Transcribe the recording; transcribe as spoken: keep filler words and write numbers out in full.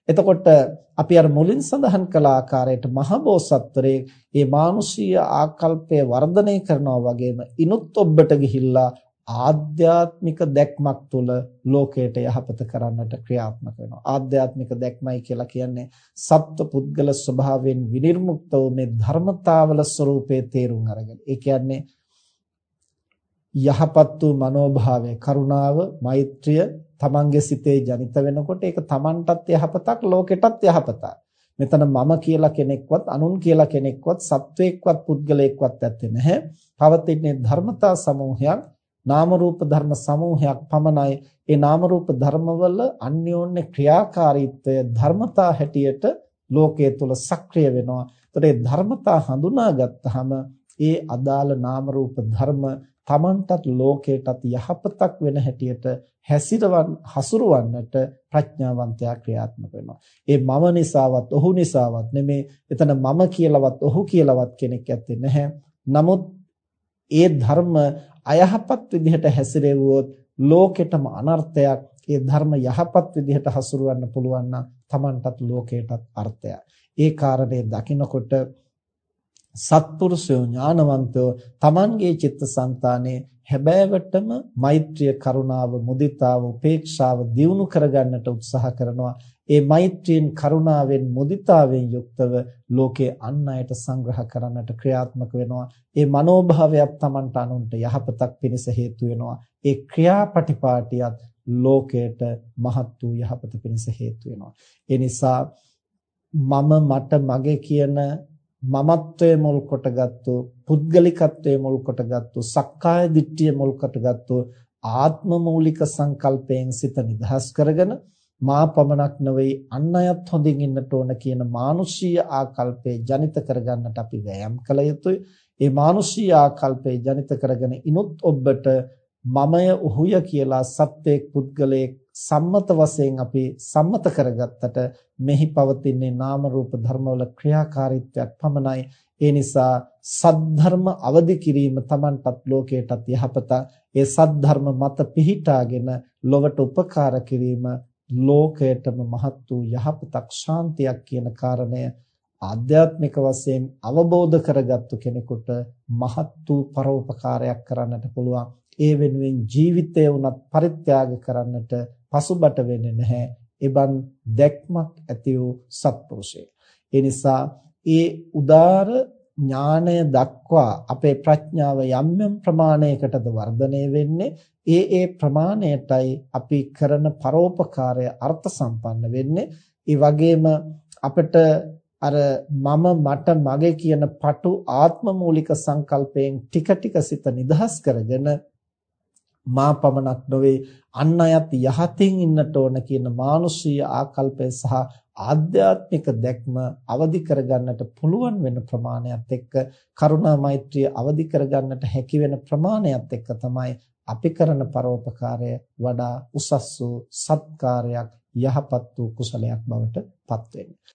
එතකොට අපි අර මුලින් සඳහන් කළ ආකාරයට මහබෝසත්වරේ මේ මානුෂීය ආකල්පය වර්ධනය කරනවා වගේම ඉනුත් ඔබට ගිහිල්ලා ආධ්‍යාත්මික දැක්මක් තුළ ලෝකයට යහපත කරන්නට ක්‍රියාත්මක වෙනවා. ආධ්‍යාත්මික දැක්මයි කියලා කියන්නේ සත්ව පුද්ගල ස්වභාවයෙන් විනිර්මුක්ත වූ මේ ධර්මතාවල ස්වરૂපයේ තේරුම් අරගෙන. ඒ කියන්නේ යහපත් වූ මනෝභාවය, කරුණාව, මෛත්‍රිය තමන්ගේ සිතේ ජනිත වෙනකොට ඒක තමන්ටත් යහපතක්, ලෝකෙටත් යහපතක්. මෙතන මම කියලා කෙනෙක්වත්, අනුන් කියලා කෙනෙක්වත්, සත්වයක්වත්, පුද්ගලයෙක්වත් ඇත්තේ නැහැ. පවතින්නේ ධර්මතා සමූහයක්, නාම රූප ධර්ම සමූහයක් පමණයි. ඒ නාම රූප ධර්මවල අන්‍යෝන්‍ය ක්‍රියාකාරීත්වය ධර්මතා හැටියට ලෝකයේ තුල සක්‍රිය වෙනවා. ඒතකොට මේ ධර්මතා හඳුනාගත්තාම ඒ අදාළ නාම රූප ධර්ම තමන්ටත් ලෝකයටත් යහපතක් වෙන හැටියට හැසිරවන් හසුරවන්නට ප්‍රඥාවන්තයා ක්‍රියාත්මක වෙනවා. ඒ මම නිසාවත් ඔහු නිසාවත් නෙමේ. එතන මම කියලාවත් ඔහු කියලාවත් කෙනෙක් ඇත්තේ නැහැ. නමුත් ඒ ධර්ම අයහපත් විදිහට හැසිරෙවුවොත් ලෝකෙටම අනර්ථයක්. ඒ ධර්ම යහපත් විදිහට හසුරවන්න පුළුවන් නම් තමන්ටත් ලෝකයටත් අර්ථයක්. ඒ කාරණේ දකිනකොට සත්පුරුෂයෝ ඥානවන්තයෝ තමන්ගේ චිත්තසංතානයේ හැබෑවටම මෛත්‍රිය, කරුණාව, මුදිතාව, උපේක්ෂාව දියුණු කරගන්නට උත්සාහ කරනවා. ඒ මෛත්‍රියෙන්, කරුණාවෙන්, මුදිතාවෙන් යුක්තව ලෝකේ අන් අයට සංග්‍රහ කරන්නට ක්‍රියාත්මක වෙනවා. ඒ මනෝභාවයක් තමන්ට අනුන්ට යහපතක් පිණිස හේතු වෙනවා. ඒ ක්‍රියාපටිපාටියත් ලෝකයට මහත් වූ යහපත පිණිස හේතු වෙනවා. ඒ නිසා මම, මට, මගේ කියන මමත්වයේ මුල් කොටගත්තු, පුද්ගලිකත්වයේ මුල් කොටගත්තු, සක්කාය දිට්ඨිය මුල් කොටගත්තු ආත්ම මූලික සංකල්පයෙන් සිත නිදහස් කරගෙන මා පමණක් නෙවෙයි අන් අයත් හොඳින් ඉන්නට ඕන කියන මානුෂීය ආකල්පේ ජනිත කරගන්නට අපි වෑයම් කළ යුතුයි. ඒ මානුෂීය ආකල්පේ ජනිත කරගෙන ඉනුත් ඔබට මමය ඔහුය කියලා සත්‍යයක් පුද්ගලයෙක් සම්මත වශයෙන් අපි සම්මත කරගත්තට මෙහි පවතින්නේ නාම රූප ධර්මවල ක්‍රියාකාරීත්වයක් පමණයි. ඒ නිසා සද්ධර්ම අවදි කිරීම Tamanටත් ලෝකයටත් යහපත. ඒ සද්ධර්ම මත පිහිටාගෙන ලොවට උපකාර කිරීම ලෝකයටම මහත් වූ යහපතක්, ශාන්තියක් කියන කාරණය ආධ්‍යාත්මික වශයෙන් අවබෝධ කරගත්තු කෙනෙකුට මහත් වූ පරෝපකාරයක් කරන්නට පුළුවන්. ඒ වෙනුවෙන් ජීවිතය උනත් පරිත්‍යාග කරන්නට පසුබට වෙන්නේ නැහැ. එබන් දැක්මක් ඇති වූ සත්පුරුෂයෙක්. ඒ නිසා ඒ උදාර ඥානය දක්වා අපේ ප්‍රඥාව යම් යම් ප්‍රමාණයකටද වර්ධනය වෙන්නේ. ඒ ඒ ප්‍රමාණයටයි අපි කරන පරෝපකාරය අර්ථ සම්පන්න වෙන්නේ. ඒ වගේම අපිට අර මම, මට, මගේ කියන පටු ආත්ම මූලික සංකල්පයෙන් ටික ටික සිත නිදහස් කරගෙන මා පමණක් නොවේ අන් අයත් යහතින් ඉන්නට ඕන කියන මානුෂීය ආකල්පය සහ ආධ්‍යාත්මික දැක්ම අවදි කරගන්නට පුළුවන් වෙන ප්‍රමාණයත් එක්ක, කරුණා මෛත්‍රිය අවදි කරගන්නට හැකි වෙන ප්‍රමාණයත් එක්ක තමයි අපි කරන පරෝපකාරය වඩා උසස් වූ සත්කාරයක්, යහපත් වූ කුසලයක් බවට පත් වෙන්නේ.